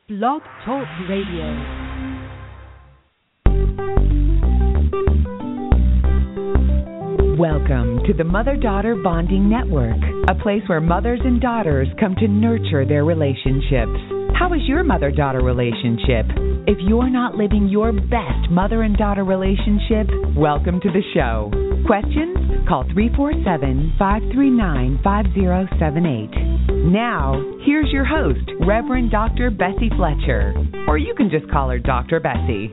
Blog Talk Radio. Welcome to the Mother-Daughter Bonding Network, a place where mothers and daughters come to nurture their relationships. How is your mother-daughter relationship? If you're not living your best mother and daughter relationship, welcome to the show. Questions? Call 347-539-5078. Now, here's your host, Reverend Dr. Bessie Fletcher. Or you can just call her Dr. Bessie.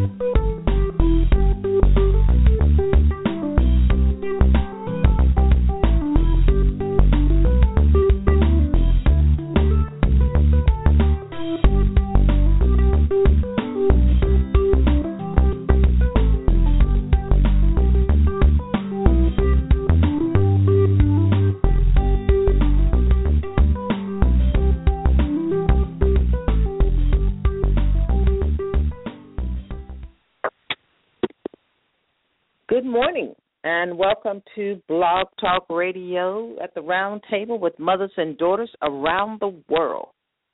Good morning, and welcome to Blog Talk Radio at the Round Table with mothers and daughters around the world.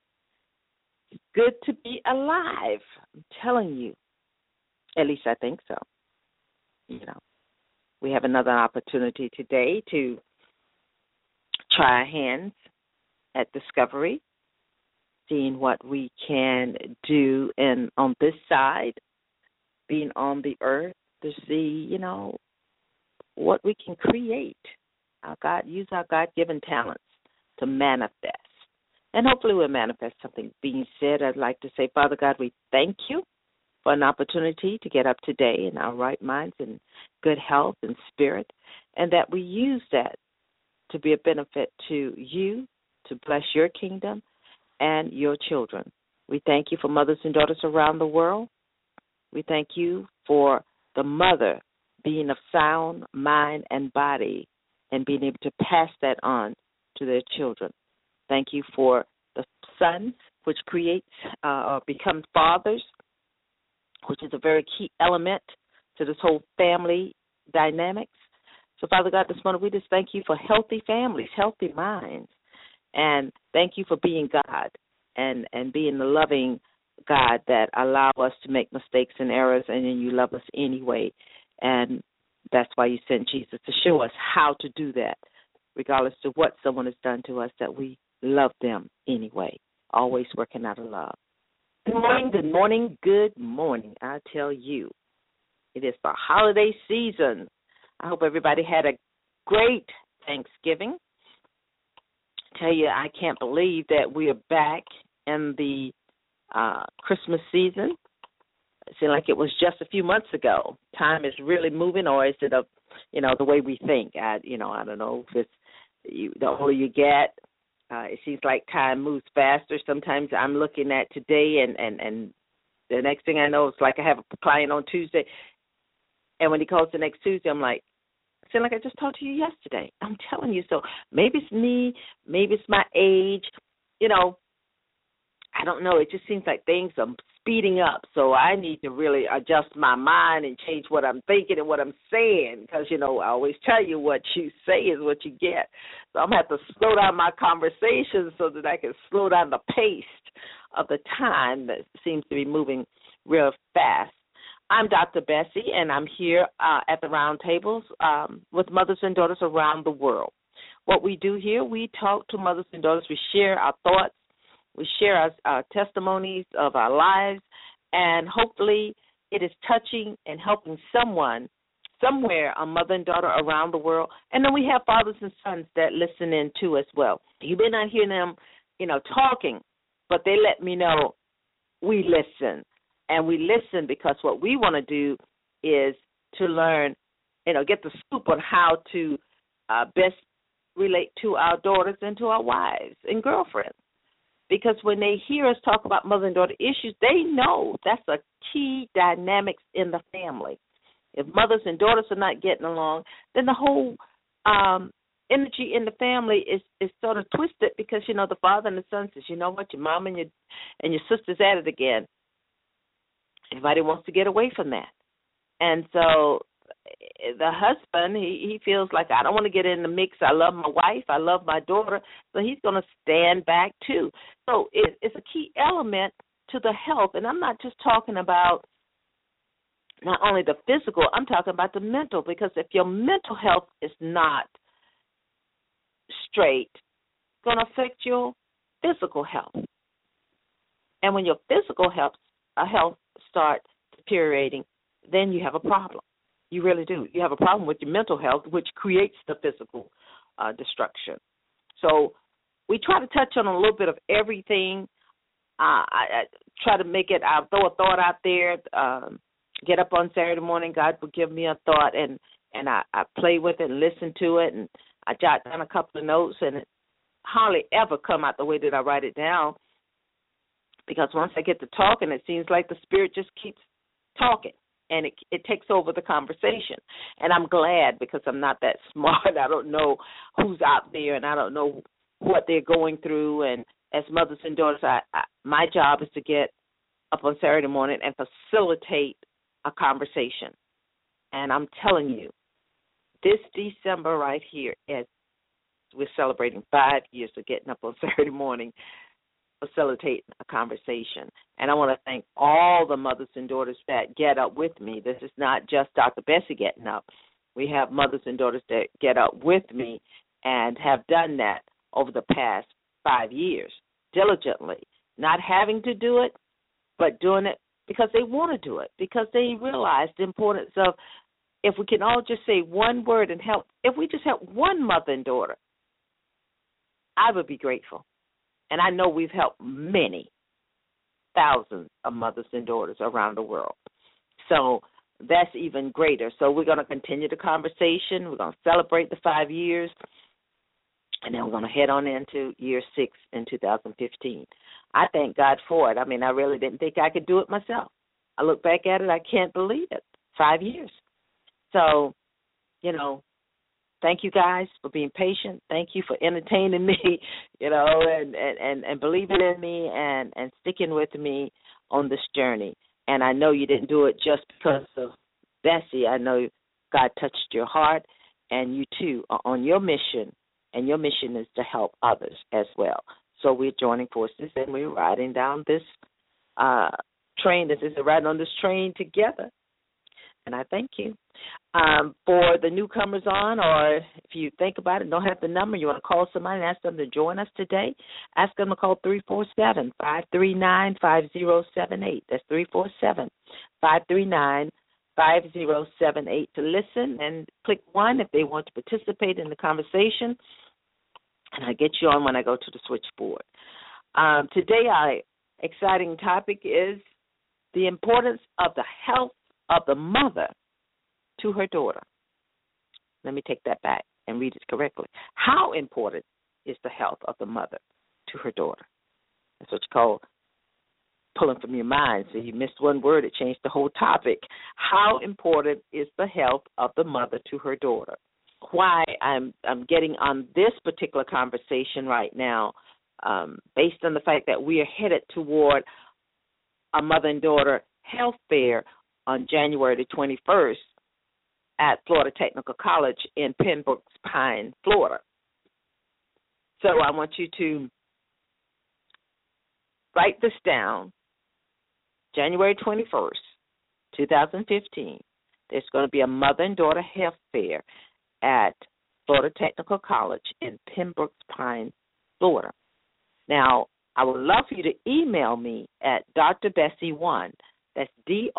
It's good to be alive, I'm telling you. At least I think so. You know, we have another opportunity today to try our hands at discovery, seeing what we can do on this side, being on the earth, to see, you know, what we can create. Use our God-given talents to manifest. And hopefully we'll manifest something. Being said, I'd like to say, Father God, we thank you for an opportunity to get up today in our right minds and good health and spirit, and that we use that to be a benefit to you, to bless your kingdom and your children. We thank you for mothers and daughters around the world. We thank you for the mother being of sound mind and body and being able to pass that on to their children. Thank you for the sons, which creates or become fathers, which is a very key element to this whole family dynamics. So, Father God, this morning we just thank you for healthy families, healthy minds, and thank you for being God and being the loving God that allow us to make mistakes and errors, and then you love us anyway. And that's why you sent Jesus to show us how to do that, regardless of what someone has done to us, that we love them anyway, always working out of love. Good morning, good morning, good morning. I tell you, it is the holiday season. I hope everybody had a great Thanksgiving. I tell you, I can't believe that we are back in the Christmas season. It seemed like it was just a few months ago. Time is really moving, or is it the way we think? I don't know if it's the older you get, it seems like time moves faster. Sometimes I'm looking at today, and the next thing I know, it's like I have a client on Tuesday, and when he calls the next Tuesday, I'm like, it seems like I just talked to you yesterday. I'm telling you. So maybe it's me, maybe it's my age, I don't know. It just seems like things are speeding up. So I need to really adjust my mind and change what I'm thinking and what I'm saying because, I always tell you what you say is what you get. So I'm going to have to slow down my conversation so that I can slow down the pace of the time that seems to be moving real fast. I'm Dr. Bessie, and I'm here at the round tables with mothers and daughters around the world. What we do here, we talk to mothers and daughters. We share our thoughts. We share our testimonies of our lives, and hopefully it is touching and helping someone, somewhere, a mother and daughter around the world. And then we have fathers and sons that listen in too as well. You may not hear them, talking, but they let me know we listen. And we listen because what we want to do is to learn, get the scoop on how to best relate to our daughters and to our wives and girlfriends. Because when they hear us talk about mother and daughter issues, they know that's a key dynamics in the family. If mothers and daughters are not getting along, then the whole energy in the family is sort of twisted because, the father and the son says, you know what, your mom and your sister's at it again. Everybody wants to get away from that. And so the husband, he feels like, I don't want to get in the mix. I love my wife. I love my daughter. So he's going to stand back too. So it's a key element to the health, and I'm not just talking about not only the physical, I'm talking about the mental, because if your mental health is not straight, it's going to affect your physical health. And when your physical health starts deteriorating, then you have a problem. You really do. You have a problem with your mental health, which creates the physical destruction. So we try to touch on a little bit of everything. I try to make it, I'll throw a thought out there, get up on Saturday morning, God will give me a thought, and I play with it and listen to it, and I jot down a couple of notes, and it hardly ever come out the way that I write it down, because once I get to talking, it seems like the Spirit just keeps talking, and it takes over the conversation. And I'm glad, because I'm not that smart. I don't know who's out there, and I don't know what they're going through. And as mothers and daughters, my job is to get up on Saturday morning and facilitate a conversation. And I'm telling you, this December right here, as we're celebrating 5 years of getting up on Saturday morning, facilitating a conversation. And I want to thank all the mothers and daughters that get up with me. This is not just Dr. Bessie getting up. We have mothers and daughters that get up with me and have done that over the past 5 years diligently, not having to do it, but doing it because they want to do it, because they realize the importance of, if we can all just say one word and help, if we just help one mother and daughter, I would be grateful. And I know we've helped many thousands of mothers and daughters around the world. So that's even greater. So we're going to continue the conversation. We're going to celebrate the 5 years, and then we're going to head on into year 6 in 2015. I thank God for it. I mean, I really didn't think I could do it myself. I look back at it, I can't believe it. 5 years. So, thank you guys for being patient. Thank you for entertaining me, and believing in me and sticking with me on this journey. And I know you didn't do it just because of Bessie. I know God touched your heart, and you too are on your mission, and your mission is to help others as well. So we're joining forces, and we're riding down this train. This is riding on this train together. And I thank you. For the newcomers on, or if you think about it, don't have the number, you want to call somebody and ask them to join us today, ask them to call 347-539-5078. That's 347-539-5078 to listen, and click 1 if they want to participate in the conversation, and I'll get you on when I go to the switchboard. Today, our exciting topic is the importance of the health of the mother to her daughter. Let me take that back and read it correctly. How important is the health of the mother to her daughter? That's what you call pulling from your mind. So you missed one word, it changed the whole topic. How important is the health of the mother to her daughter? Why I'm getting on this particular conversation right now, based on the fact that we are headed toward a mother and daughter health fair on January the 21st at Florida Technical College in Pembroke Pines, Florida. So I want you to write this down. January 21st, 2015, there's going to be a mother and daughter health fair at Florida Technical College in Pembroke Pines, Florida. Now, I would love for you to email me at Dr. Bessie1. That's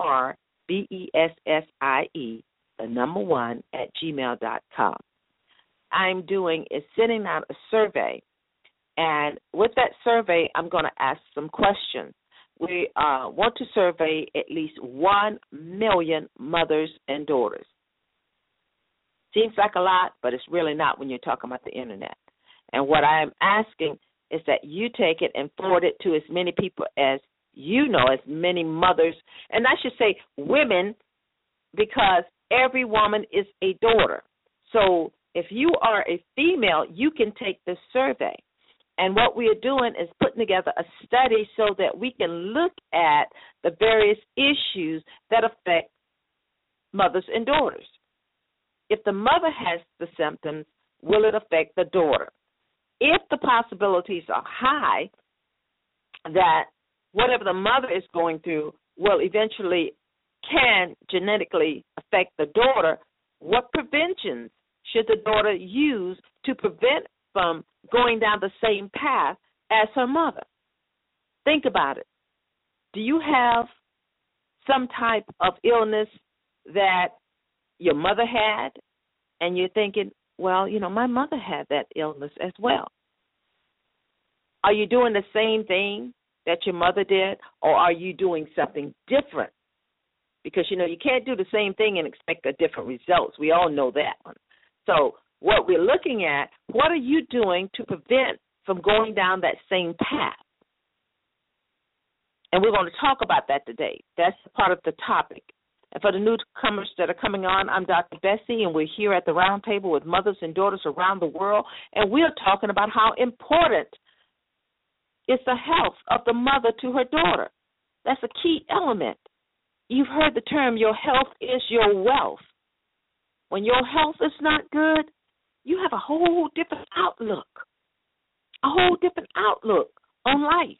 DRBESSIE, the number 1, at gmail.com. I'm doing is sending out a survey, and with that survey, I'm going to ask some questions. We want to survey at least 1 million mothers and daughters. Seems like a lot, but it's really not when you're talking about the Internet. And what I am asking is that you take it and forward it to as many people as you know, as many mothers, and I should say women, because every woman is a daughter. So if you are a female, you can take this survey. And what we are doing is putting together a study so that we can look at the various issues that affect mothers and daughters. If the mother has the symptoms, will it affect the daughter? If the possibilities are high that whatever the mother is going through will eventually can genetically affect the daughter, what preventions should the daughter use to prevent from going down the same path as her mother? Think about it. Do you have some type of illness that your mother had, and you're thinking, well, my mother had that illness as well? Are you doing the same thing that your mother did, or are you doing something different? Because, you can't do the same thing and expect a different results. We all know that one. So what we're looking at, what are you doing to prevent from going down that same path? And we're going to talk about that today. That's part of the topic. And for the newcomers that are coming on, I'm Dr. Bessie, and we're here at the round table with mothers and daughters around the world, and we're talking about how important is the health of the mother to her daughter. That's a key element. You've heard the term, your health is your wealth. When your health is not good, you have a whole different outlook on life.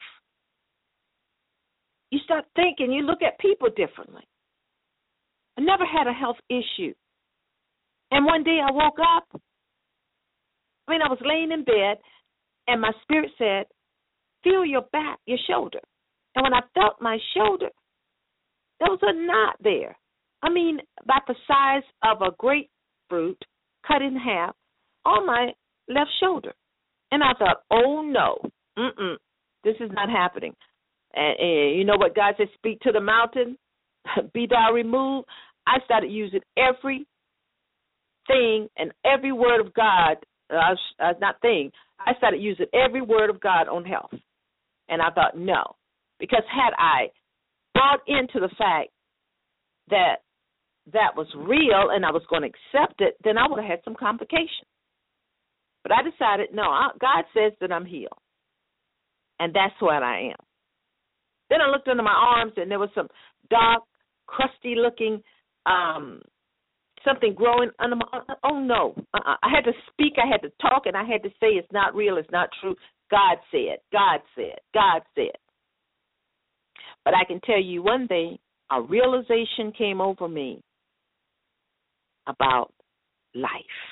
You start thinking, you look at people differently. I never had a health issue. And one day I woke up, I was laying in bed, and my spirit said, feel your back, your shoulder. And when I felt my shoulder, there was a knot there. About the size of a grapefruit cut in half on my left shoulder. And I thought, oh, no, this is not happening. And you know what God said, speak to the mountain, be thou removed. I started using everything and every word of God, I started using every word of God on health. And I thought, no, because had I bought into the fact that that was real and I was going to accept it, then I would have had some complications. But I decided, no, God says that I'm healed, and that's what I am. Then I looked under my arms, and there was some dark, crusty-looking something growing under my arm. Oh, no. I had to speak, I had to talk, and I had to say it's not real, it's not true. God said, God said, God said. But I can tell you one thing, a realization came over me about life.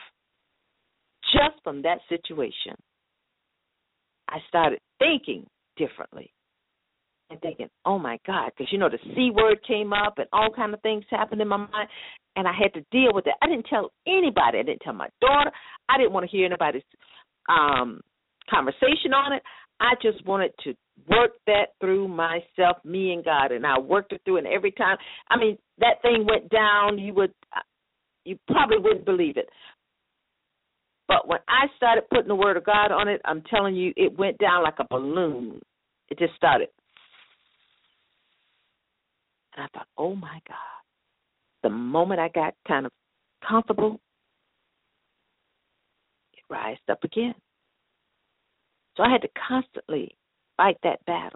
Just from that situation, I started thinking differently and thinking, oh, my God, because, the C word came up and all kind of things happened in my mind, and I had to deal with it. I didn't tell anybody. I didn't tell my daughter. I didn't want to hear anybody's conversation on it. I just wanted to work that through myself, me and God, and I worked it through, and every time, that thing went down, you probably wouldn't believe it. But when I started putting the word of God on it, I'm telling you, it went down like a balloon. It just started. And I thought, oh, my God. The moment I got kind of comfortable, it rised up again. So I had to constantly fight that battle.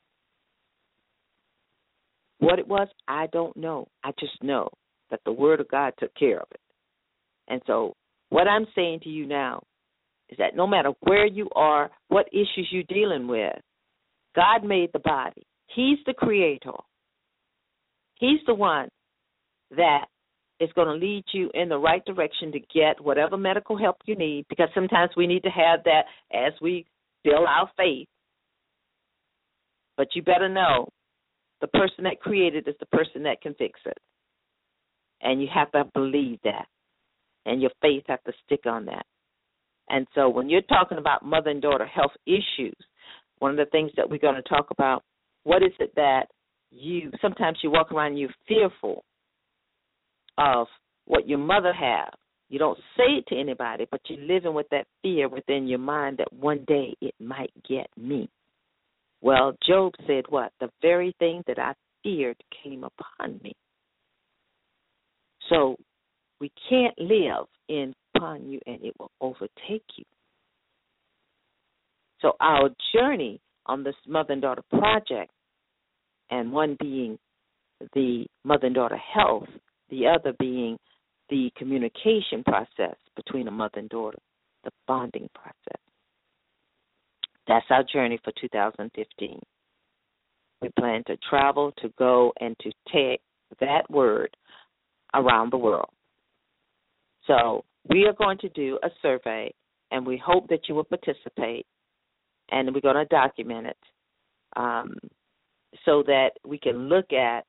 What it was, I don't know. I just know that the word of God took care of it. And so what I'm saying to you now is that no matter where you are, what issues you're dealing with, God made the body. He's the creator. He's the one that is going to lead you in the right direction to get whatever medical help you need, because sometimes we need to have that as we build our faith. But you better know the person that created is the person that can fix it. And you have to believe that. And your faith has to stick on that. And so when you're talking about mother and daughter health issues, one of the things that we're going to talk about, what is it that sometimes you walk around and you're fearful of what your mother has. You don't say it to anybody, but you're living with that fear within your mind that one day it might get me. Well, Job said what? The very thing that I feared came upon me. So we can't live upon you and it will overtake you. So our journey on this mother and daughter project, and one being the mother and daughter health, the other being the communication process between a mother and daughter, the bonding process. That's our journey for 2015. We plan to travel, to go, and to take that word around the world. So we are going to do a survey, and we hope that you will participate, and we're going to document it so that we can look at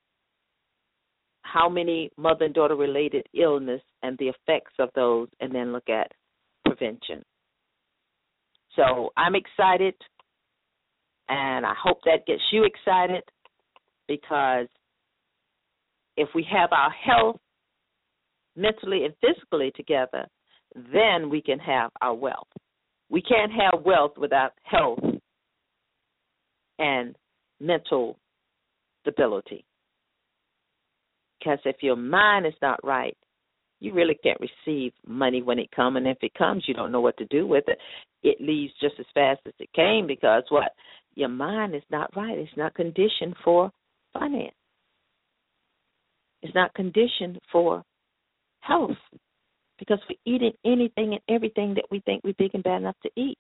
how many mother and daughter-related illness and the effects of those, and then look at prevention. So I'm excited, and I hope that gets you excited, because if we have our health mentally and physically together, then we can have our wealth. We can't have wealth without health and mental stability. Because if your mind is not right, you really can't receive money when it comes. And if it comes, you don't know what to do with it. It leaves just as fast as it came, because what? Your mind is not right. It's not conditioned for finance. It's not conditioned for health, because we're eating anything and everything that we think we're big and bad enough to eat.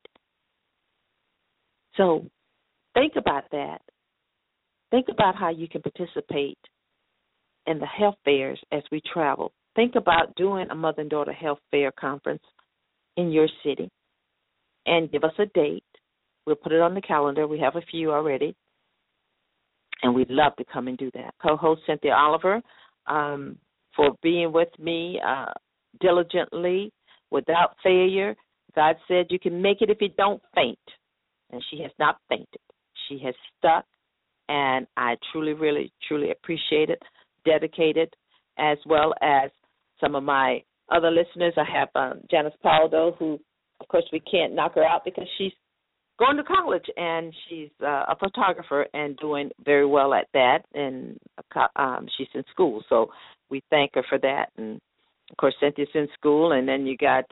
So think about that. Think about how you can participate in the health fairs as we travel. Think about doing a mother and daughter health fair conference in your city, and give us a date. We'll put it on the calendar. We have a few already, and we'd love to come and do that. Co-host Cynthia Oliver, for being with me diligently, without failure. God said you can make it if you don't faint, and she has not fainted. She has stuck, and I truly, really, truly appreciate it, dedicated, as well as some of my other listeners. I have Janice Paldo, who, of course, we can't knock her out because she's going to college, and she's a photographer and doing very well at that, and she's in school. So we thank her for that. And, of course, Cynthia's in school, and then you got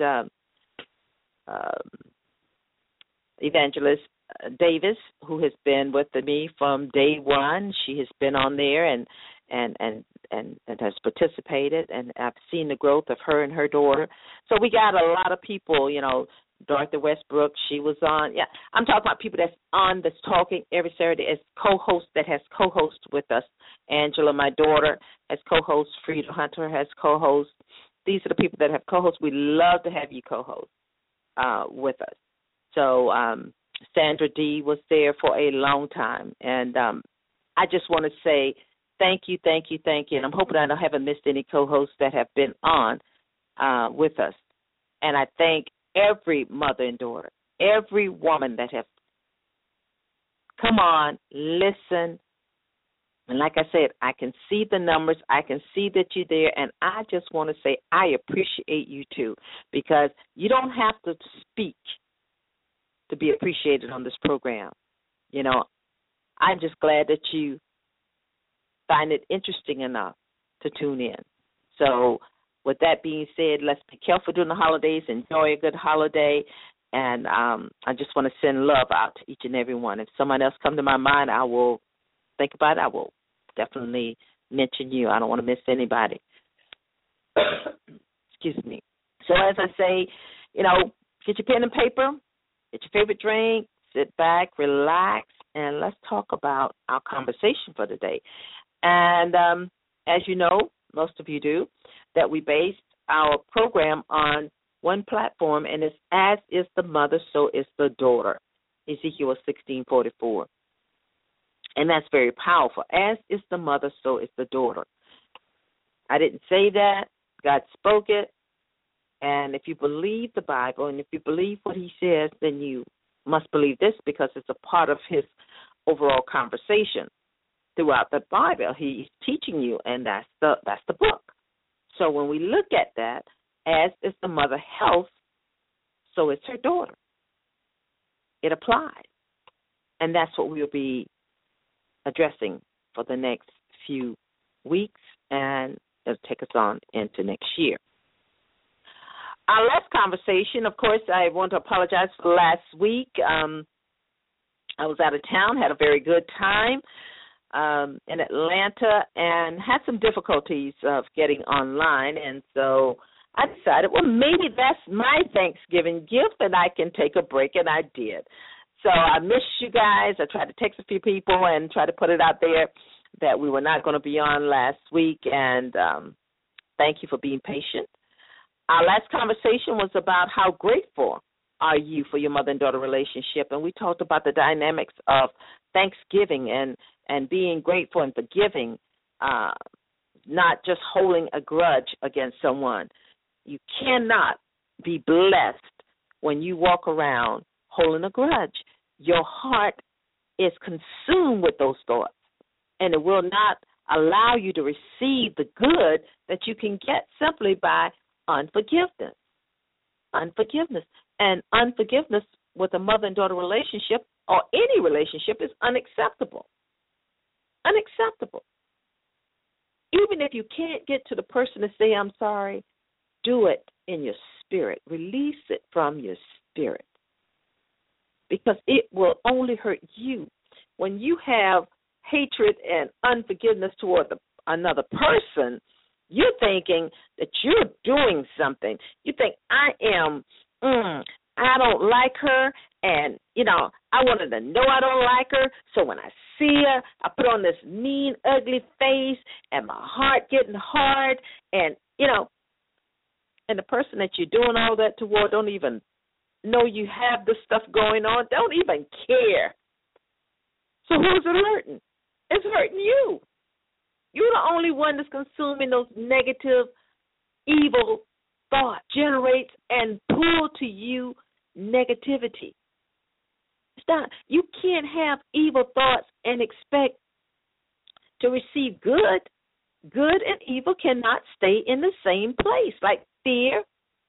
Evangelist Davis, who has been with me from day one. She has been on there and has participated, and I've seen the growth of her and her daughter. So we got a lot of people, Dorothy Westbrook, she was on. Yeah, I'm talking about people that's on, that's talking every Saturday as co-host, that has co-host with us. Angela, my daughter, has co-host. Frida Hunter has co-host. These are the people that have co-hosts. We love to have you co-host with us. So Sandra D was there for a long time. And I just want to say thank you. And I'm hoping I haven't missed any co-hosts that have been on with us. And I thank every mother and daughter, every woman that have come on, listen. And like I said, I can see the numbers. I can see that you're there. And I just want to say I appreciate you too, because you don't have to speak to be appreciated on this program. I'm just glad that you find it interesting enough to tune in. So with that being said, let's be careful during the holidays. Enjoy a good holiday. And I just want to send love out to each and every one. If someone else comes to my mind, I will think about it. I will definitely mention you. I don't want to miss anybody. Excuse me. So as I say, get your pen and paper, get your favorite drink, sit back, relax, and let's talk about our conversation for today. And as you know, most of you do, that we based our program on one platform, and it's as is the mother, so is the daughter, Ezekiel 16:44. And that's very powerful. As is the mother, so is the daughter. I didn't say that. God spoke it. And if you believe the Bible and if you believe what he says, then you must believe this, because it's a part of his overall conversation throughout the Bible. He's teaching you, and that's the book. So when we look at that, as is the mother health, so is her daughter. It applies. And that's what we'll be addressing for the next few weeks, and it'll take us on into next year. Our last conversation, of course, I want to apologize for last week. I was out of town, had a very good time in Atlanta, and had some difficulties of getting online, and so I decided, well, maybe that's my Thanksgiving gift, and I can take a break, and I did. So I missed you guys. I tried to text a few people and try to put it out there that we were not going to be on last week, and thank you for being patient. Our last conversation was about how grateful are you for your mother and daughter relationship, and we talked about the dynamics of Thanksgiving and being grateful and forgiving, not just holding a grudge against someone. You cannot be blessed when you walk around holding a grudge. Your heart is consumed with those thoughts, and it will not allow you to receive the good that you can get simply by unforgiveness. Unforgiveness. And unforgiveness with a mother and daughter relationship or any relationship is unacceptable. Unacceptable. Even if you can't get to the person to say, I'm sorry, do it in your spirit. Release it from your spirit. Because it will only hurt you. When you have hatred and unforgiveness toward another person, you're thinking that you're doing something. You think, I don't like her, and, I wanted to know I don't like her, so when I see her, I put on this mean, ugly face, and my heart getting hard, and, and the person that you're doing all that toward don't even know you have this stuff going on, don't even care. So who's it hurting? It's hurting you. You're the only one that's consuming those negative, evil thoughts, generates and pull to you negativity. It's not. You can't have evil thoughts and expect to receive good. Good and evil cannot stay in the same place, like fear.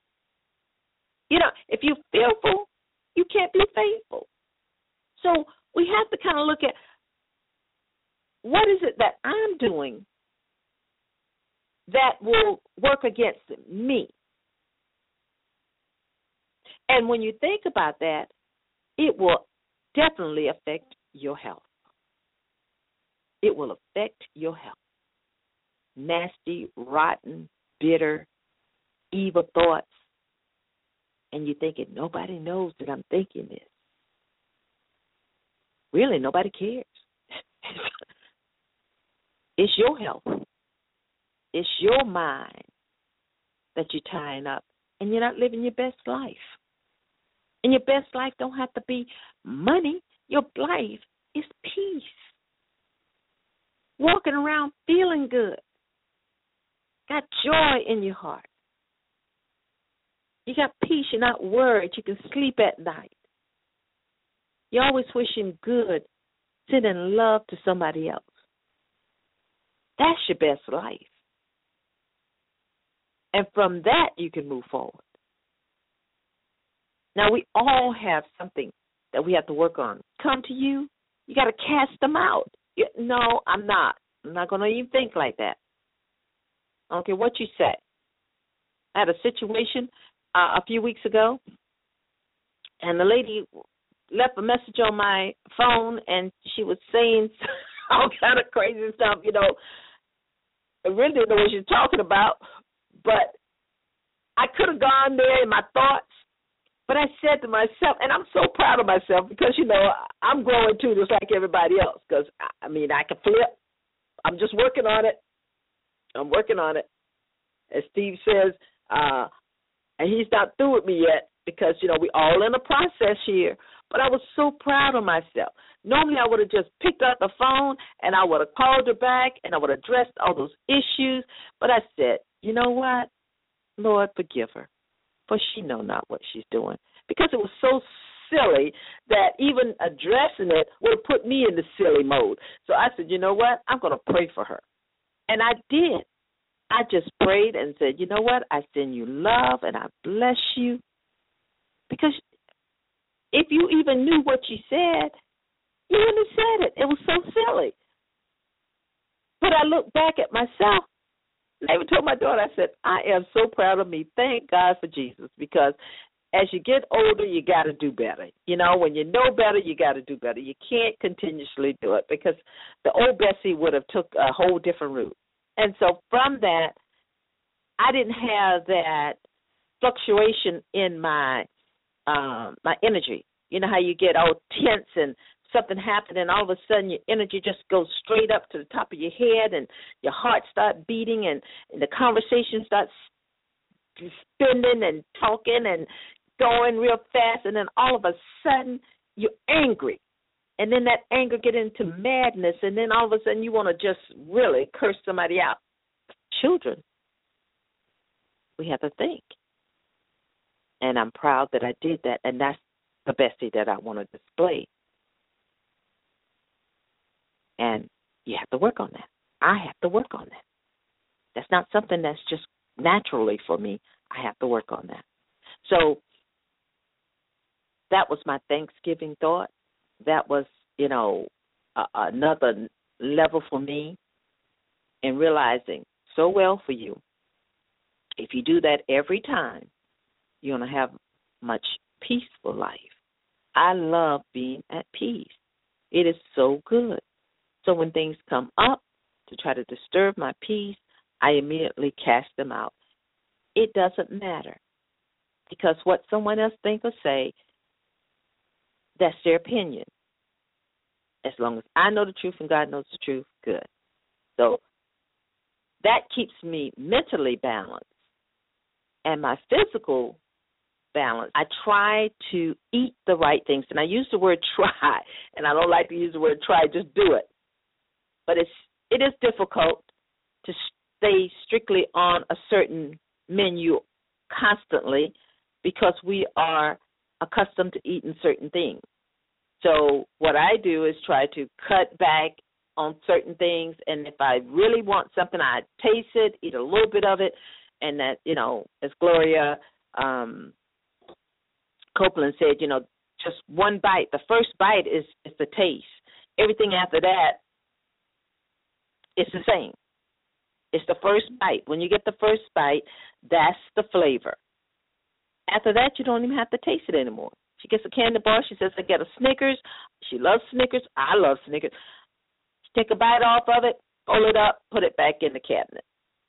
If you're fearful, you can't be faithful. So we have to kind of look at, what is it that I'm doing that will work against me? And when you think about that, it will definitely affect your health. It will affect your health. Nasty, rotten, bitter, evil thoughts. And you're thinking, nobody knows that I'm thinking this. Really, nobody cares. It's your health. It's your mind that you're tying up, and you're not living your best life. And your best life don't have to be money. Your life is peace. Walking around feeling good. Got joy in your heart. You got peace. You're not worried. You can sleep at night. You're always wishing good, sending love to somebody else. That's your best life. And from that, you can move forward. Now, we all have something that we have to work on. Come to you, you got to cast them out. No, I'm not. I'm not going to even think like that. I don't care what you say. I had a situation a few weeks ago, and the lady left a message on my phone, and she was saying all kind of crazy stuff, I really didn't know what she was talking about, but I could have gone there in my thoughts, but I said to myself, and I'm so proud of myself because, I'm growing too just like everybody else because, I can flip. I'm just working on it. I'm working on it. As Steve says, and he's not through with me yet because, we all in a process here. But I was so proud of myself. Normally I would have just picked up the phone and I would have called her back and I would have addressed all those issues. But I said, you know what? Lord, forgive her, for she know not what she's doing. Because it was so silly that even addressing it would have put me in the silly mode. So I said, you know what? I'm going to pray for her. And I did. I just prayed and said, you know what? I send you love and I bless you. Because if you even knew what she said, you wouldn't have said it. It was so silly. But I looked back at myself, and I even told my daughter, I said, I am so proud of me. Thank God for Jesus, because as you get older, you got to do better. When you know better, you got to do better. You can't continuously do it because the old Bessie would have took a whole different route. And so from that, I didn't have that fluctuation in my my energy. You know how you get all tense and something happened and all of a sudden your energy just goes straight up to the top of your head and your heart starts beating and the conversation starts spinning and talking and going real fast, and then all of a sudden you're angry. And then that anger get into madness, and then all of a sudden you want to just really curse somebody out. Children, we have to think. And I'm proud that I did that, and that's the bestie that I want to display. And you have to work on that. I have to work on that. That's not something that's just naturally for me. I have to work on that. So that was my Thanksgiving thought. That was, another level for me in realizing so well for you. If you do that every time, you're going to have much peaceful life. I love being at peace. It is so good. So when things come up to try to disturb my peace, I immediately cast them out. It doesn't matter, because what someone else think or say, that's their opinion. As long as I know the truth and God knows the truth, good. So that keeps me mentally balanced. And my physical balance, I try to eat the right things. And I use the word try, and I don't like to use the word try, just do it. But it is difficult to stay strictly on a certain menu constantly because we are accustomed to eating certain things. So what I do is try to cut back on certain things, and if I really want something, I taste it, eat a little bit of it, and that, as Gloria Copeland said, just one bite. The first bite is the taste. Everything after that, it's the same. It's the first bite. When you get the first bite, that's the flavor. After that, you don't even have to taste it anymore. She gets a candy bar. She says, I get a Snickers. She loves Snickers. I love Snickers. Take a bite off of it, pull it up, put it back in the cabinet.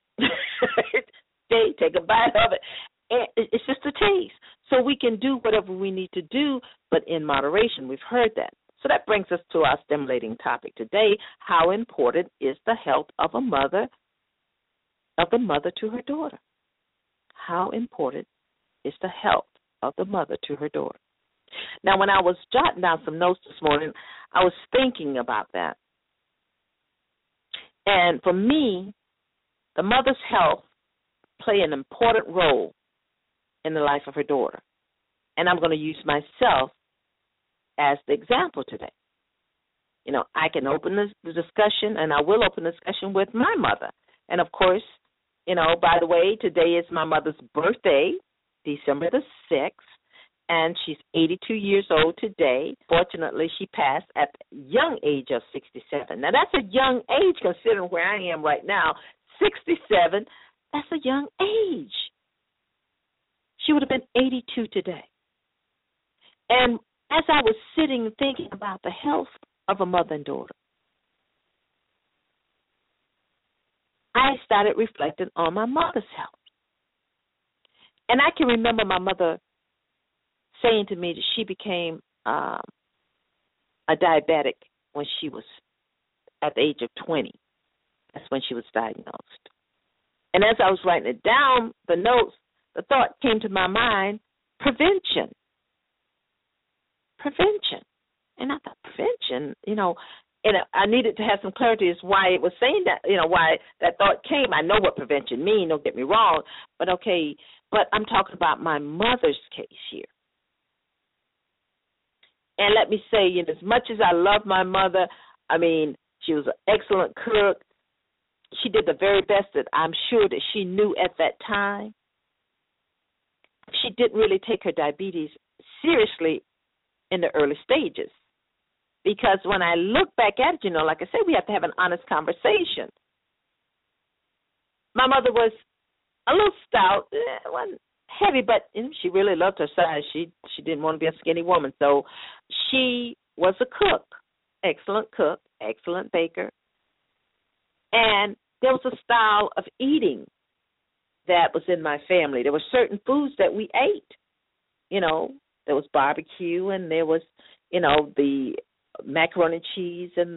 Take a bite of it. And it's just a taste. So we can do whatever we need to do, but in moderation. We've heard that. So that brings us to our stimulating topic today. How important is the health of the mother to her daughter? How important is the health of the mother to her daughter? Now, when I was jotting down some notes this morning, I was thinking about that. And for me, the mother's health play an important role in the life of her daughter. And I'm going to use myself as the example today. I can open the discussion, and I will open the discussion with my mother. And, of course, by the way, today is my mother's birthday, December the 6th. And she's 82 years old today. Fortunately, she passed at the young age of 67. Now, that's a young age considering where I am right now. 67, that's a young age. She would have been 82 today. And as I was sitting thinking about the health of a mother and daughter, I started reflecting on my mother's health. And I can remember my mother saying to me that she became a diabetic when she was at the age of 20. That's when she was diagnosed. And as I was writing it down, the notes, the thought came to my mind, prevention. And I thought, prevention, and I needed to have some clarity as why it was saying that, why that thought came. I know what prevention means, don't get me wrong, but I'm talking about my mother's case here. And let me say, as much as I love my mother, she was an excellent cook. She did the very best that I'm sure that she knew at that time. She didn't really take her diabetes seriously in the early stages. Because when I look back at it, like I said, we have to have an honest conversation. My mother was a little stout, wasn't heavy, but she really loved her size. She didn't want to be a skinny woman. So she was a cook, excellent baker. And there was a style of eating that was in my family. There were certain foods that we ate, There was barbecue, and there was, the macaroni and cheese and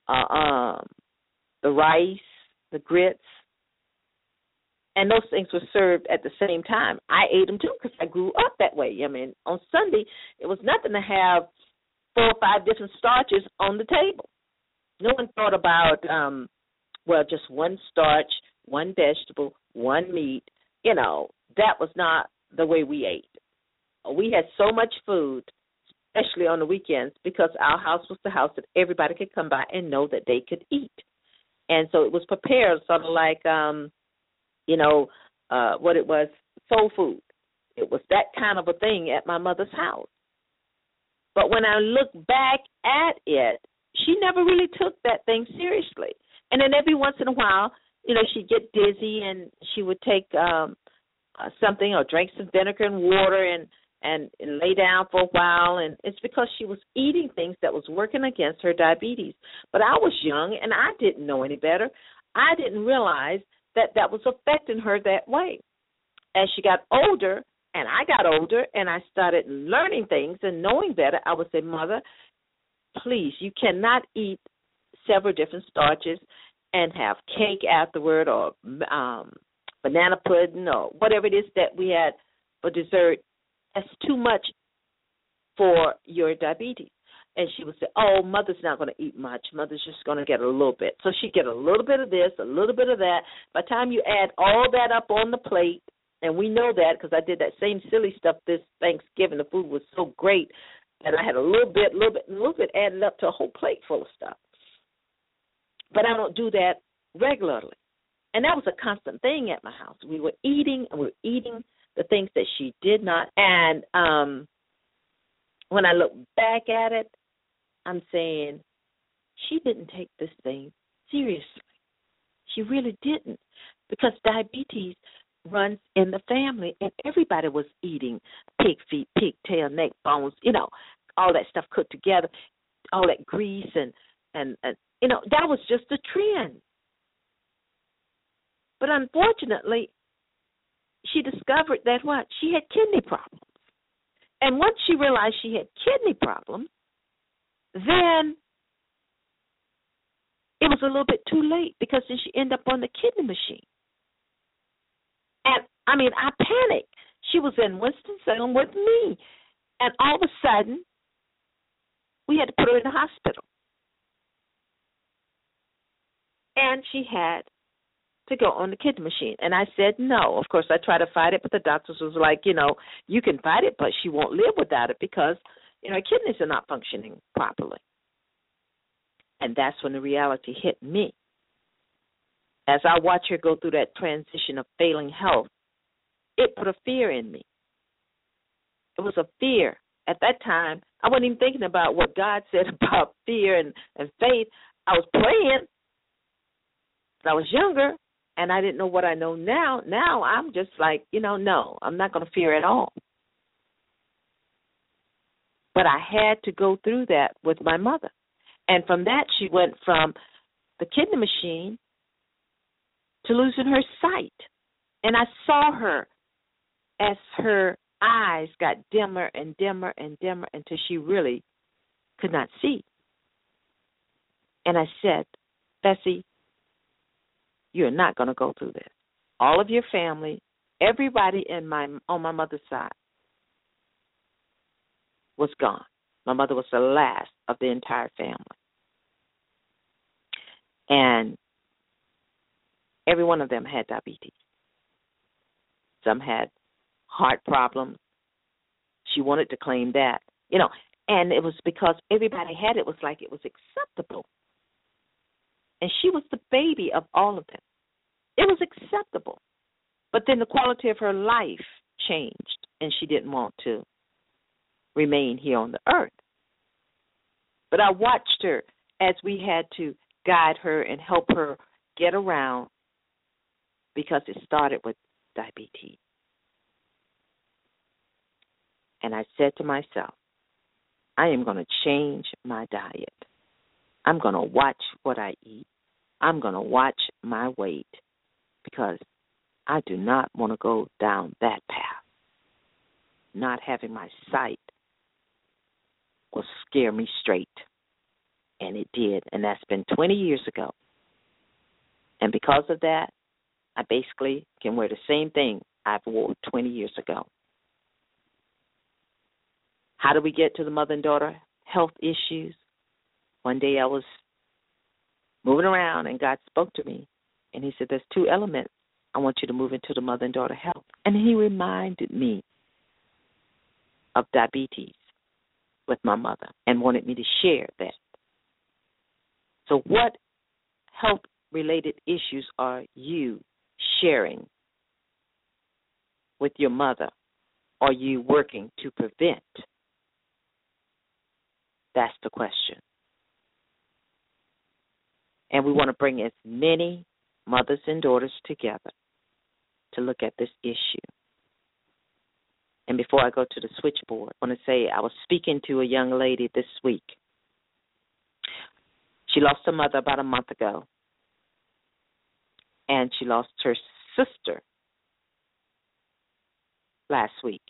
the rice, the grits, and those things were served at the same time. I ate them too because I grew up that way. I mean, on Sunday, it was nothing to have 4 or 5 different starches on the table. No one thought about, just one starch, one vegetable, one meat. That was not the way we ate. We had so much food, especially on the weekends, because our house was the house that everybody could come by and know that they could eat. And so it was prepared sort of like, what it was, soul food. It was that kind of a thing at my mother's house. But when I look back at it, she never really took that thing seriously. And then every once in a while, she'd get dizzy and she would take something or drink some vinegar and water and lay down for a while. And it's because she was eating things that was working against her diabetes. But I was young and I didn't know any better. I didn't realize that was affecting her that way. As she got older, and I got older, and I started learning things and knowing better, I would say, Mother, please, you cannot eat several different starches and have cake afterward or banana pudding or whatever it is that we had for dessert. That's too much for your diabetes. And she would say, oh, Mother's not going to eat much. Mother's just going to get a little bit. So she'd get a little bit of this, a little bit of that. By the time you add all that up on the plate, and we know that because I did that same silly stuff this Thanksgiving. The food was so great that I had a little bit added up to a whole plate full of stuff. But I don't do that regularly. And that was a constant thing at my house. We were eating the things that she did not. And when I look back at it, I'm saying she didn't take this thing seriously. She really didn't, because diabetes runs in the family, and everybody was eating pig feet, pig tail, neck bones, all that stuff cooked together, all that grease, and that was just a trend. But unfortunately, she discovered that what? She had kidney problems. And once she realized she had kidney problems, then it was a little bit too late, because then she ended up on the kidney machine. And, I panicked. She was in Winston-Salem with me. And all of a sudden, we had to put her in the hospital. And she had to go on the kidney machine. And I said no. Of course, I tried to fight it, but the doctors was like, you can fight it, but she won't live without it because, her kidneys are not functioning properly. And that's when the reality hit me. As I watched her go through that transition of failing health, it put a fear in me. It was a fear. At that time, I wasn't even thinking about what God said about fear and faith. I was praying, but I was younger, and I didn't know what I know now. Now I'm just like, no, I'm not going to fear at all. But I had to go through that with my mother. And from that, she went from the kidney machine to losing her sight. And I saw her as her eyes got dimmer and dimmer and dimmer until she really could not see. And I said, Bessie, you're not going to go through this. All of your family, everybody on my mother's side was gone. My mother was the last of the entire family. And every one of them had diabetes. Some had heart problems. She wanted to claim that, and it was because everybody had it. It was like it was acceptable. And she was the baby of all of them. It was acceptable. But then the quality of her life changed, and she didn't want to remain here on the earth. But I watched her as we had to guide her and help her get around, because it started with diabetes. And I said to myself, I am going to change my diet. I'm going to watch what I eat. I'm going to watch my weight, because I do not want to go down that path. Not having my sight will scare me straight. And it did, and that's been 20 years ago. And because of that, I basically can wear the same thing I've worn 20 years ago. How do we get to the mother and daughter health issues? One day I was moving around, and God spoke to me, and he said, there's two elements I want you to move into the mother and daughter health. And he reminded me of diabetes with my mother and wanted me to share that. So what health-related issues are you sharing with your mother? Are you working to prevent? That's the question. And we want to bring as many mothers and daughters together to look at this issue. And before I go to the switchboard, I want to say I was speaking to a young lady this week. She lost her mother about a month ago, and she lost her sister last week.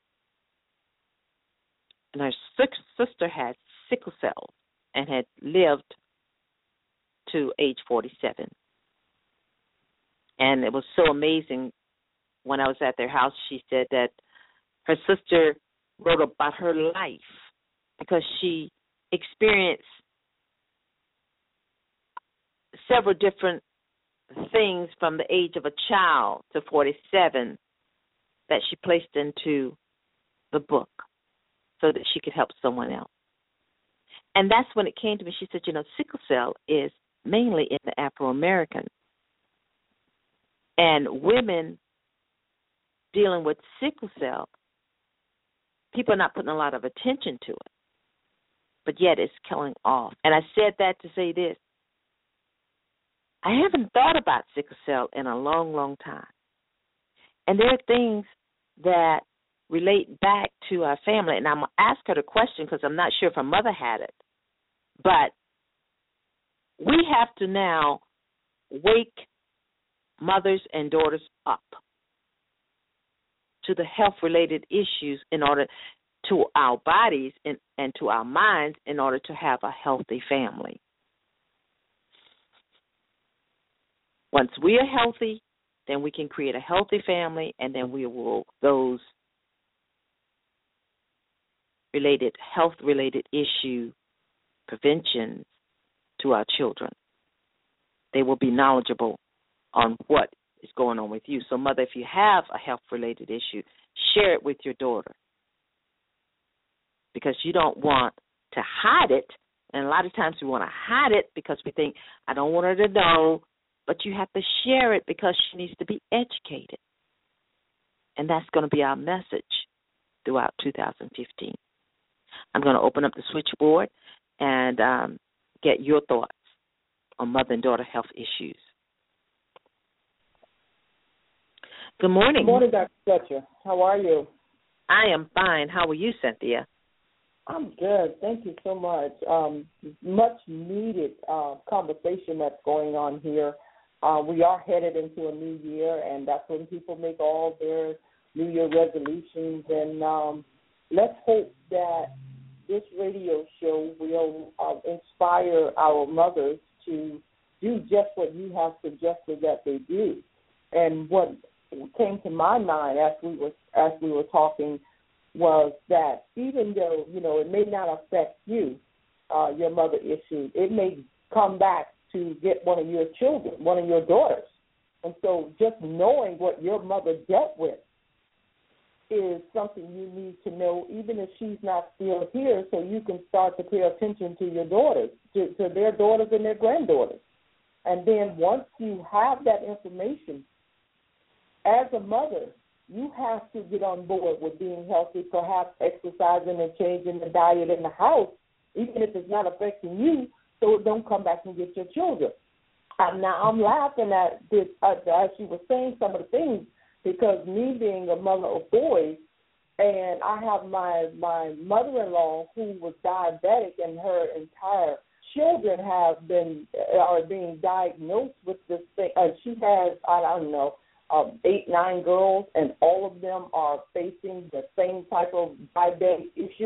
And her sister had sickle cell and had lived to age 47. And it was so amazing when I was at their house. She said that her sister wrote about her life because she experienced several different things from the age of a child to 47 that she placed into the book so that she could help someone else. And that's when it came to me. She said, sickle cell is mainly in the Afro-American. And women dealing with sickle cell, people are not putting a lot of attention to it, but yet it's killing off. And I said that to say this. I haven't thought about sickle cell in a long, long time. And there are things that relate back to our family. And I'm going to ask her the question because I'm not sure if her mother had it. But we have to now wake mothers and daughters up to the health-related issues in order to our bodies and to our minds in order to have a healthy family. Once we are healthy, then we can create a healthy family, and then we will those health-related issue preventions to our children. They will be knowledgeable on what is going on with you. So, mother, if you have a health-related issue, share it with your daughter because you don't want to hide it. And a lot of times we want to hide it because we think, I don't want her to know. But you have to share it because she needs to be educated. And that's going to be our message throughout 2015. I'm going to open up the switchboard and get your thoughts on mother and daughter health issues. Good morning. Good morning, Dr. Fletcher. How are you? I am fine. How are you, Cynthia? I'm good. Thank you so much. Much needed conversation that's going on here. We are headed into a new year, and that's when people make all their New Year resolutions. And let's hope that this radio show will inspire our mothers to do just what you have suggested that they do. And what came to my mind as we were talking was that even though it may not affect you, your mother issue, it may come back to get one of your children, one of your daughters. And so just knowing what your mother dealt with is something you need to know, even if she's not still here, so you can start to pay attention to your daughters, to their daughters and their granddaughters. And then once you have that information, as a mother, you have to get on board with being healthy, perhaps exercising and changing the diet in the house, even if it's not affecting you, so it don't come back and get your children. Now, I'm laughing at this as she was saying some of the things, because me being a mother of boys, and I have my mother-in-law who was diabetic, and her entire children are being diagnosed with this thing. She has, 8, 9 girls, and all of them are facing the same type of diabetic issues.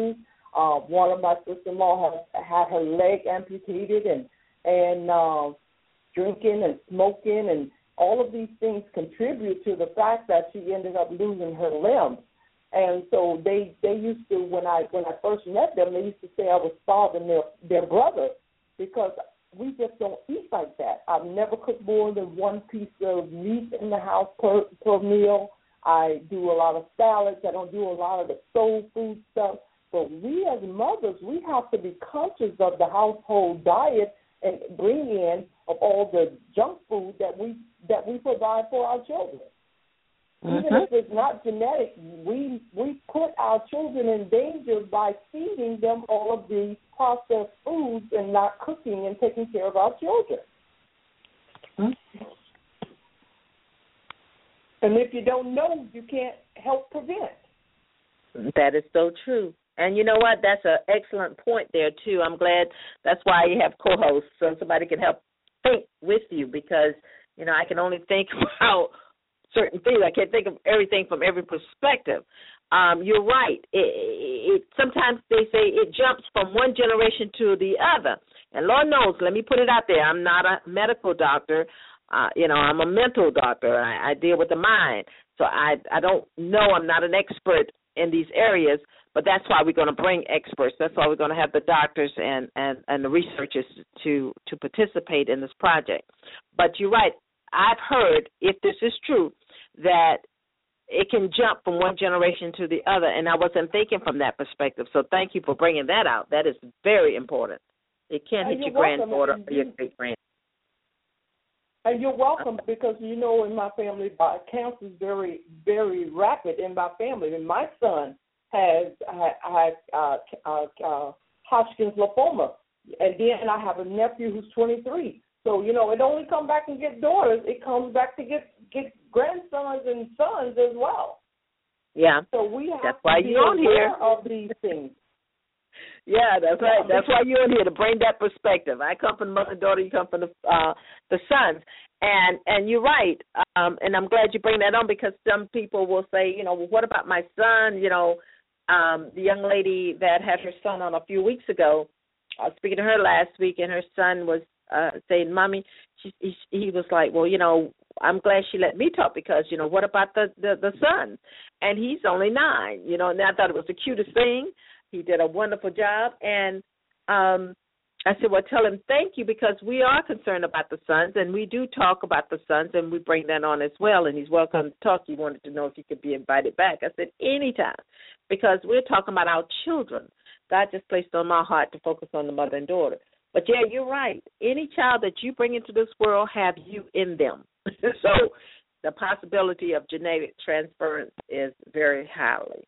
One of my sister-in-law has had her leg amputated, and drinking and smoking and all of these things contribute to the fact that she ended up losing her limbs. And so they used to, when I first met them, they used to say I was starving their brother, because we just don't eat like that. I've never cooked more than one piece of meat in the house per meal. I do a lot of salads. I don't do a lot of the soul food stuff. But we as mothers, we have to be conscious of the household diet and bring in of all the junk food that we provide for our children. Even if it's not genetic, we put our children in danger by feeding them all of these processed foods and not cooking and taking care of our children. And if you don't know, you can't help prevent. That is so true. And you know what? That's an excellent point there, too. I'm glad that's why you have co-hosts, so somebody can help think with you, because, you know, I can only think about certain things. I can't think of everything from every perspective. You're right. It sometimes they say it jumps from one generation to the other. And Lord knows, let me put it out there, I'm not a medical doctor. I'm a mental doctor. I deal with the mind. So I don't know. I'm not an expert in these areas, but that's why we're going to bring experts. That's why we're going to have the doctors and the researchers to participate in this project. But you're right. I've heard, if this is true, that it can jump from one generation to the other, and I wasn't thinking from that perspective. So thank you for bringing that out. That is very important. It can't hit your granddaughter or your great-granddaughter. And you're welcome, because, you know, in my family, cancer is very, very rapid in my family. And my son has Hodgkin's lymphoma, and then I have a nephew who's 23. So, you know, it only comes back and get daughters. It comes back to get grandsons and sons as well. Yeah. So we have that's why to be you're on aware here. of these things. Yeah, that's right. That's why you're in here, to bring that perspective. I come from the mother and daughter. You come from the sons. And you're right. And I'm glad you bring that on, because some people will say, you know, well, what about my son? You know, the young lady that had her son on a few weeks ago, I was speaking to her last week, and her son was saying, Mommy, he was like, well, you know, I'm glad she let me talk, because, you know, what about the son? And he's only 9, you know, and I thought it was the cutest thing. He did a wonderful job. And I said, well, tell him thank you, because we are concerned about the sons, and we do talk about the sons, and we bring that on as well. And he's welcome to talk. He wanted to know if he could be invited back. I said, anytime, because we're talking about our children. God just placed on my heart to focus on the mother and daughter. But, yeah, you're right. Any child that you bring into this world have you in them. So the possibility of genetic transference is very highly,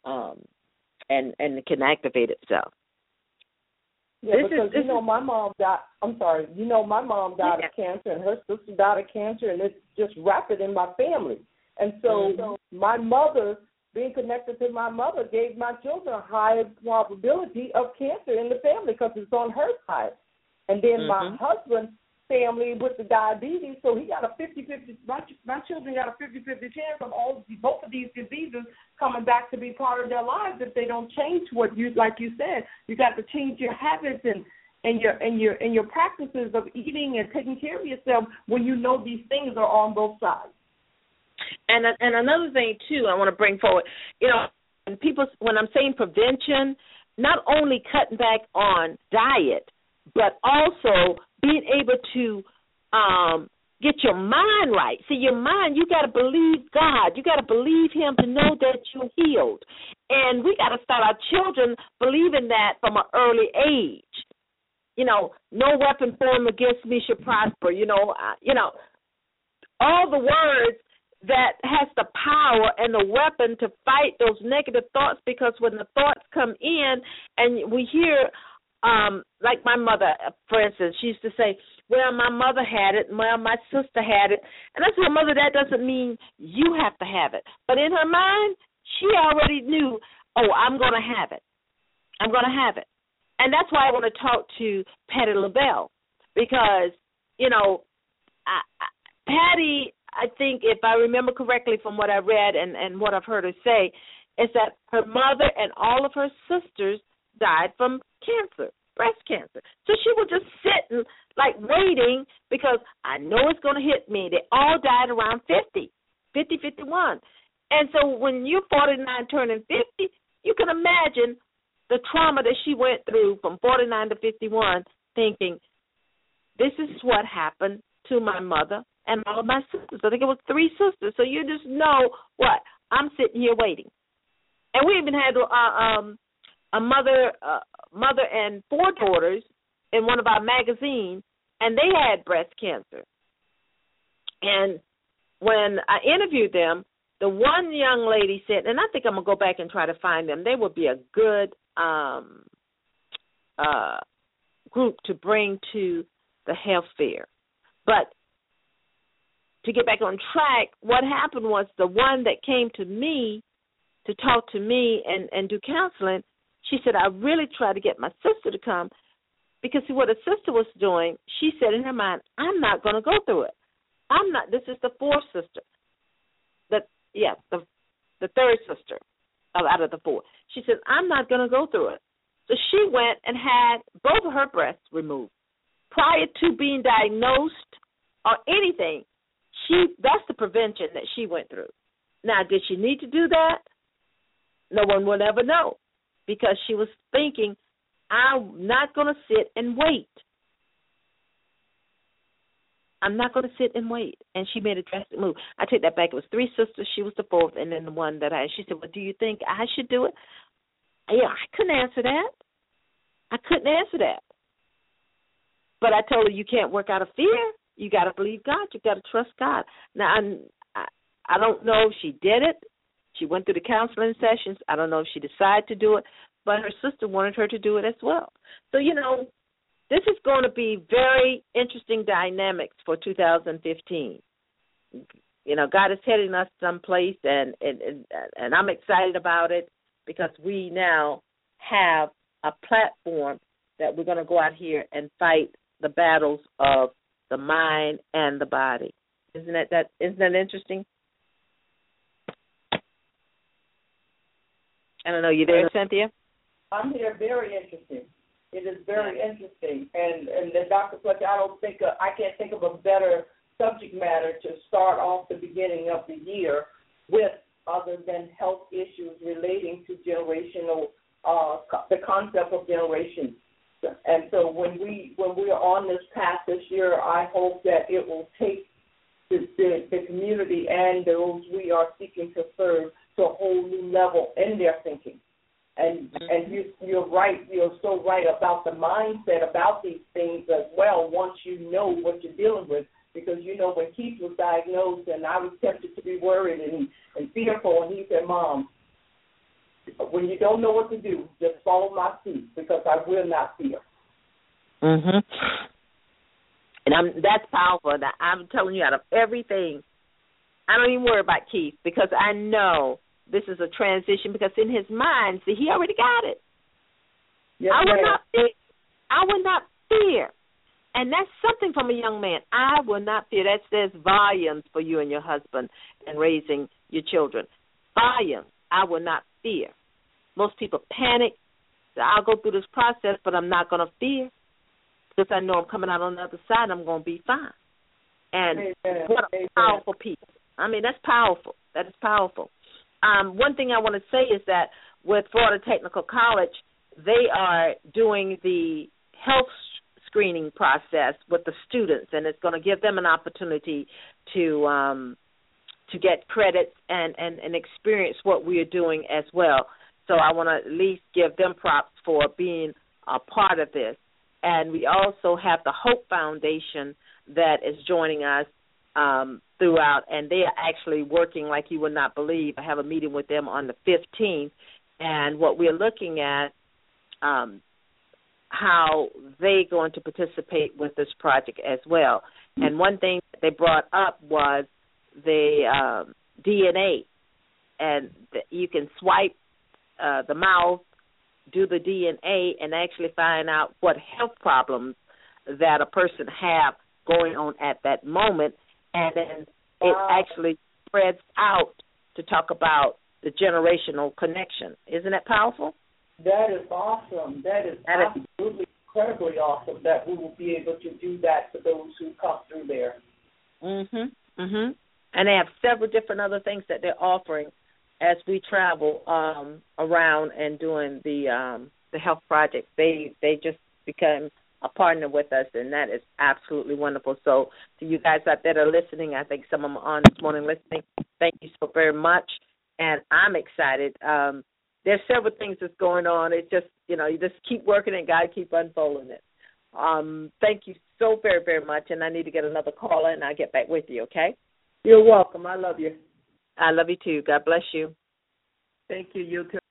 and it can activate itself. Yeah, my mom died. I'm sorry. You know, my mom died of cancer, and her sister died of cancer, and it's just rapid in my family. And so my mother, being connected to my mother, gave my children a higher probability of cancer in the family, because it's on her side. And then my husband's family with the diabetes, so he got a 50-50. My children got a 50-50 chance of both of these diseases coming back to be part of their lives if they don't change like you said. You got to change your habits and your practices of eating and taking care of yourself when you know these things are on both sides. And another thing too, I want to bring forward. You know, when I'm saying prevention, not only cutting back on diet, but also being able to get your mind right. See, your mind, you got to believe God. You got to believe Him to know that you're healed. And we got to start our children believing that from an early age. You know, no weapon formed against me shall prosper. You know, all the words that has the power and the weapon to fight those negative thoughts, because when the thoughts come in and we hear, like my mother, for instance, she used to say, well, my mother had it, well, my sister had it. And I said, Mother, that doesn't mean you have to have it. But in her mind, she already knew, oh, I'm going to have it. I'm going to have it. And that's why I want to talk to Patti LaBelle, because, you know, Patti, I think, if I remember correctly from what I read and what I've heard her say, is that her mother and all of her sisters died from cancer, breast cancer. So she was just sitting, like waiting, because I know it's going to hit me. They all died around 50, 51. And so when you're 49 turning 50, you can imagine the trauma that she went through from 49 to 51, thinking, this is what happened to my mother and all of my sisters. I think it was 3 sisters. So you just know what? I'm sitting here waiting. And we even had a mother and 4 daughters in one of our magazines, and they had breast cancer. And when I interviewed them, the one young lady said, and I think I'm going to go back and try to find them, they would be a good group to bring to the health fair. But to get back on track, what happened was the one that came to me to talk to me and do counseling, she said, I really tried to get my sister to come because see, what her sister was doing, she said in her mind, I'm not going to go through it. I'm not. This is the 4th sister. The 3rd sister out of the 4. She said, I'm not going to go through it. So she went and had both of her breasts removed. Prior to being diagnosed or anything, that's the prevention that she went through. Now, did she need to do that? No one will ever know because she was thinking, I'm not going to sit and wait. I'm not going to sit and wait. And she made a drastic move. I take that back. It was 3 sisters. She was the 4th, and then the one that she said, well, do you think I should do it? Yeah, I couldn't answer that. But I told her you can't work out of fear. You got to believe God. You got to trust God. Now, I don't know if she did it. She went through the counseling sessions. I don't know if she decided to do it, but her sister wanted her to do it as well. So, this is going to be very interesting dynamics for 2015. God is heading us someplace, and I'm excited about it because we now have a platform that we're going to go out here and fight the battles of the mind and the body. Isn't that interesting? I don't know. You there, Cynthia? I'm here. Very interesting. It is very interesting. And Dr. Fletcher, I can't think of a better subject matter to start off the beginning of the year with other than health issues relating to generational, the concept of generations. And so when we are on this path this year, I hope that it will take the community and those we are seeking to serve to a whole new level in their thinking. And you're right. You're so right about the mindset about these things as well. Once you know what you're dealing with, because when Keith was diagnosed, and I was tempted to be worried and fearful, and he said, "Mom, when you don't know what to do, just follow my feet, because I will not fear." Mhm. And that's powerful. I'm telling you, out of everything, I don't even worry about Keith because I know this is a transition because in his mind, see, he already got it. Yes, I would not fear. And that's something from a young man. I will not fear. That says volumes for you and your husband and raising your children. Volumes. I will not fear. Most people panic. I'll go through this process, but I'm not going to fear because I know I'm coming out on the other side and I'm going to be fine. And what a powerful piece. I mean, that's powerful. That is powerful. One thing I want to say is that with Florida Technical College, they are doing the health screening process with the students, and it's going to give them an opportunity to get credits and experience what we are doing as well. So I want to at least give them props for being a part of this. And we also have the Hope Foundation that is joining us throughout, and they are actually working like you would not believe. I have a meeting with them on the 15th, and what we're looking at, how they're going to participate with this project as well. And one thing that they brought up was the DNA, and you can swipe the mouth, do the DNA, and actually find out what health problems that a person have going on at that moment, and then it actually spreads out to talk about the generational connection. Isn't that powerful? That is awesome. That is absolutely incredibly awesome that we will be able to do that for those who come through there. And they have several different other things that they're offering as we travel around and doing the health project. They just become a partner with us, and that is absolutely wonderful. So to you guys out there that are listening, I think some of them are on this morning listening, thank you so very much. And I'm excited. There's several things that's going on. It's just, you just keep working and God keep unfolding it. Thank you so very, very much. And I need to get another caller, and I'll get back with you, okay? You're welcome. I love you. I love you too. God bless you. Thank you. You too.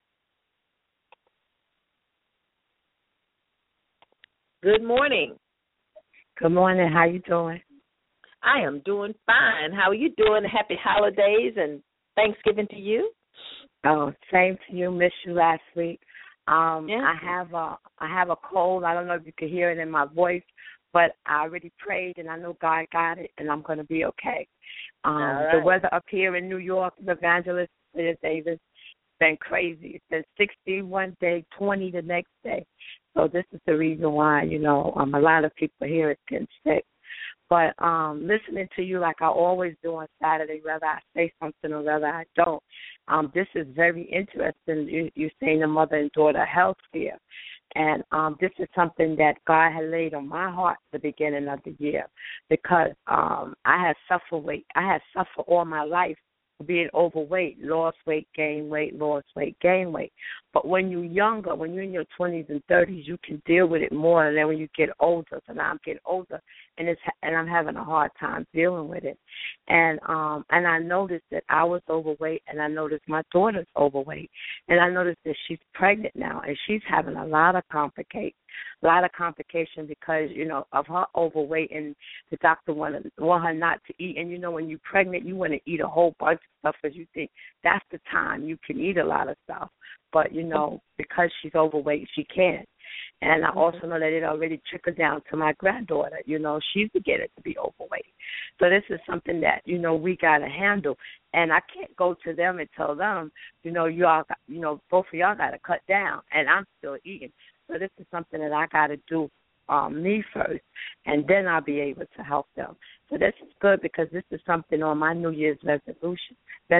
Good morning. Good morning. How you doing? I am doing fine. How are you doing? Happy holidays and Thanksgiving to you. Oh, same to you. Missed you last week. I have a cold. I don't know if you can hear it in my voice, but I already prayed, and I know God got it, and I'm going to be okay. Right. The weather up here in New York, the evangelist Davis, been crazy. It's been 60 one day, 20 the next day. So this is the reason why, a lot of people here are getting sick. But listening to you like I always do on Saturday, whether I say something or whether I don't, this is very interesting. You're saying the mother and daughter health care. And this is something that God had laid on my heart at the beginning of the year because I had suffered weight. I had suffered all my life being overweight, lost weight, gain weight, lost weight, gain weight. But when you're younger, when you're in your 20s and 30s, you can deal with it more. And then when you get older, so now I'm getting older, and I'm having a hard time dealing with it. And I noticed that I was overweight, and I noticed my daughter's overweight, and I noticed that she's pregnant now, and she's having a lot of complications because, of her overweight, and the doctor want her not to eat. And, when you're pregnant, you want to eat a whole bunch of stuff because you think that's the time you can eat a lot of stuff. But, because she's overweight, she can't. And I also know that it already trickled down to my granddaughter. She's beginning to be overweight. So this is something that, we got to handle. And I can't go to them and tell them, y'all, both of y'all got to cut down. And I'm still eating. So this is something that I got to do me first, and then I'll be able to help them. So this is good because this is something on my New Year's resolution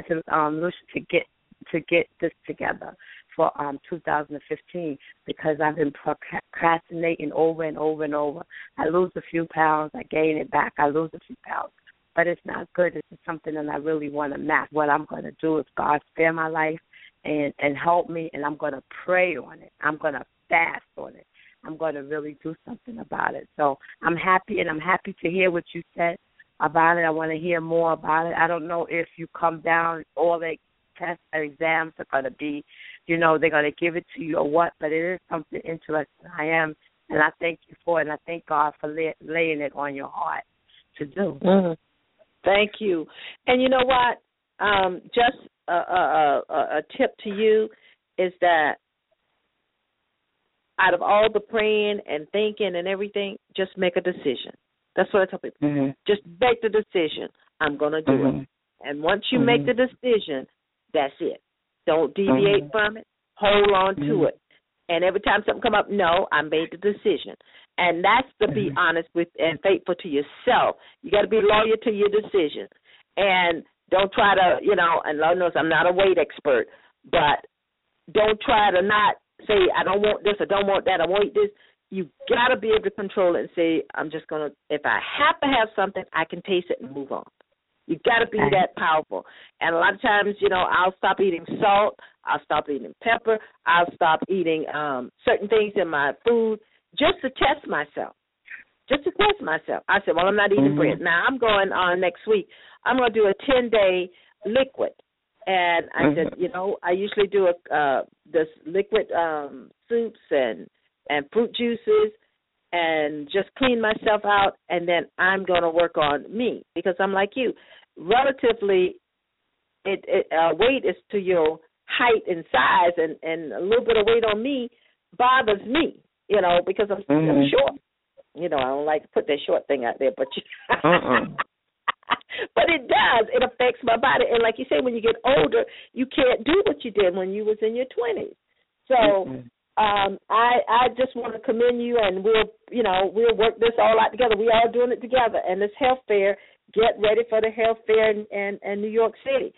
to get this together for 2015 because I've been procrastinating over and over and over. I lose a few pounds, I gain it back, I lose a few pounds. But it's not good. This is something that I really want to map. What I'm going to do is God spare my life and help me, and I'm going to pray on it. I'm going to fast on it. I'm going to really do something about it. So I'm happy, and I'm happy to hear what you said about it. I want to hear more about it. I don't know if you come down, all the tests or exams are going to be, they're going to give it to you or what, but it is something interesting. I am, and I thank you for it, and I thank God for laying it on your heart to do. Mm-hmm. Thank you. And you know what? Just a tip to you is that out of all the praying and thinking and everything, just make a decision. That's what I tell people. Mm-hmm. Just make the decision. I'm going to do it. And once you make the decision, that's it. Don't deviate from it. Hold on to it. And every time something come up, no, I made the decision. And that's to be honest with and faithful to yourself. You got to be loyal to your decision. And don't try to, and Lord knows I'm not a weight expert, but don't try to not say, I don't want this, I don't want that, I want this. You got to be able to control it and say, I'm just going to, if I have to have something, I can taste it and move on. You got to be that powerful. And a lot of times, I'll stop eating salt, I'll stop eating pepper, I'll stop eating certain things in my food just to test myself. I said, well, I'm not eating bread. Now, I'm going on next week. I'm going to do a 10-day liquid. And I said, I usually do this liquid soups and fruit juices and just clean myself out, and then I'm going to work on me because I'm like you. Relatively, weight is to your height and size, and a little bit of weight on me bothers me, because I'm short. I don't like to put that short thing out there, but but it does. It affects my body. And like you say, when you get older, you can't do what you did when you was in your 20s. So I just want to commend you, and we'll work this all out together. We are doing it together, and this health fair. Get ready for the health fair in New York City.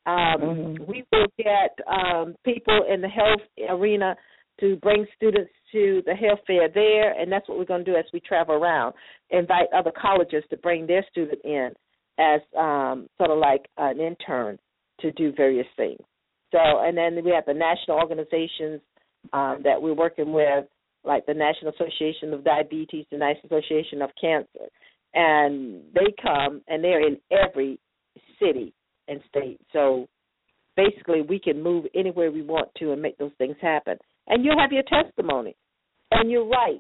We will get people in the health arena to bring students to the health fair there, and that's what we're going to do as we travel around. Invite other colleges to bring their student in as sort of like an intern to do various things. So, and then we have the national organizations that we're working with, like the National Association of Diabetes, the National Association of Cancer, and they come and they're in every city and state. So basically we can move anywhere we want to and make those things happen. And you'll have your testimony. And you're right.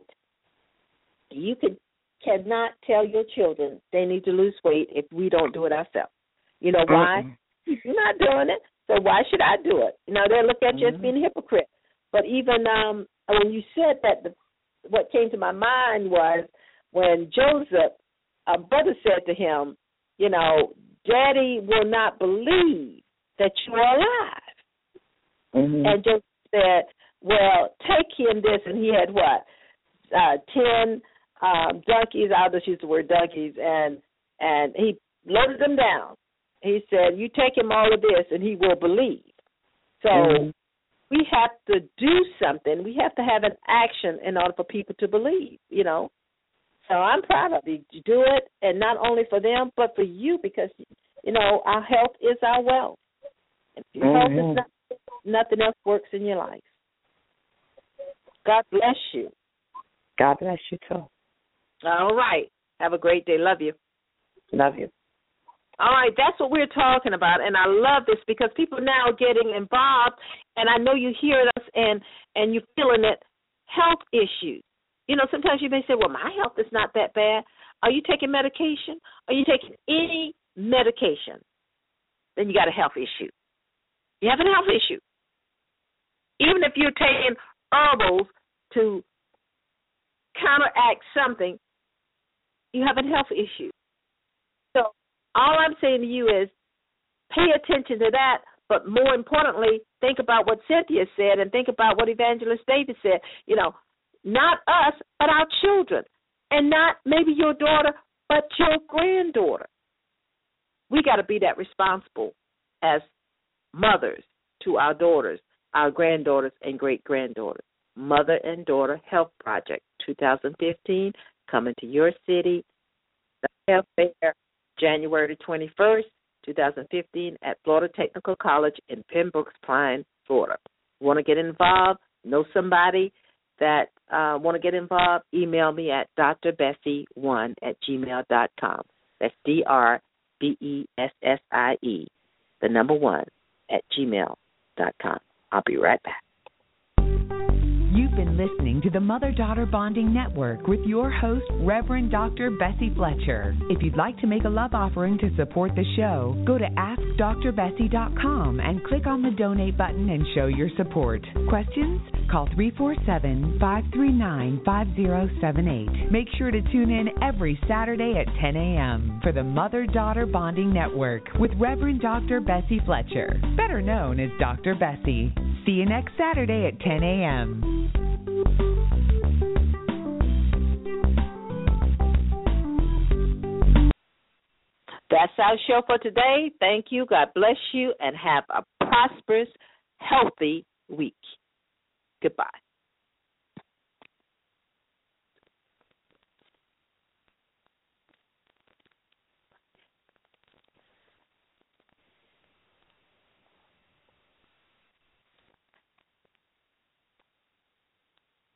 You cannot tell your children they need to lose weight if we don't do it ourselves. You know why? You're not doing it, so why should I do it? They'll look at you as being a hypocrite. But even when you said that, what came to my mind was when Joseph, brother said to him, Daddy will not believe that you are alive. And Joseph said, well, take him this, and he had what? 10 donkeys, I'll just use the word donkeys, and he loaded them down. He said, you take him all of this, and he will believe. So we have to do something. We have to have an action in order for people to believe, So I'm proud of you. You do it, and not only for them, but for you, because, our health is our wealth. If your health is nothing else works in your life. God bless you. God bless you, too. All right. Have a great day. Love you. Love you. All right, that's what we're talking about, and I love this because people now are getting involved, and I know you hear us and you're feeling it, health issues. Sometimes you may say, well, my health is not that bad. Are you taking medication? Are you taking any medication? Then you got a health issue. You have a health issue. Even if you're taking herbals to counteract something, you have a health issue. So all I'm saying to you is pay attention to that, but more importantly, think about what Cynthia said and think about what Evangelist David said. Not us, but our children, and not maybe your daughter, but your granddaughter. We got to be that responsible as mothers to our daughters, our granddaughters, and great-granddaughters. Mother and Daughter Health Project 2015 coming to your city. The Health Fair, January 21st, 2015 at Florida Technical College in Pembroke Pines, Florida. Want to get involved? Know somebody that want to get involved? Email me at drbessie1@gmail.com. That's DRBESSIE, the number 1 @gmail.com. I'll be right back. You've been listening to the Mother-Daughter Bonding Network with your host, Reverend Dr. Bessie Fletcher. If you'd like to make a love offering to support the show, go to AskDrBessie.com and click on the donate button and show your support. Questions? Call 347-539-5078. Make sure to tune in every Saturday at 10 a.m. for the Mother-Daughter Bonding Network with Reverend Dr. Bessie Fletcher, better known as Dr. Bessie. See you next Saturday at 10 a.m. That's our show for today. Thank you. God bless you, and have a prosperous, healthy week. Goodbye.